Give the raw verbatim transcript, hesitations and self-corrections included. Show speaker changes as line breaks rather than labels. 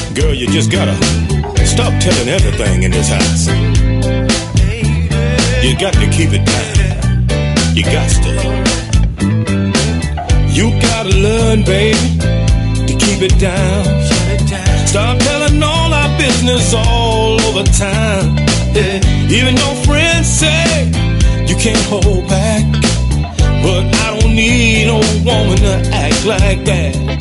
Girl, you just gotta stop telling everything in this house. You got to keep it down. You got to. You gotta learn, baby, to keep it down. Stop telling all our business all over town. Even though friends say you can't hold back, but I don't need no woman to act like that.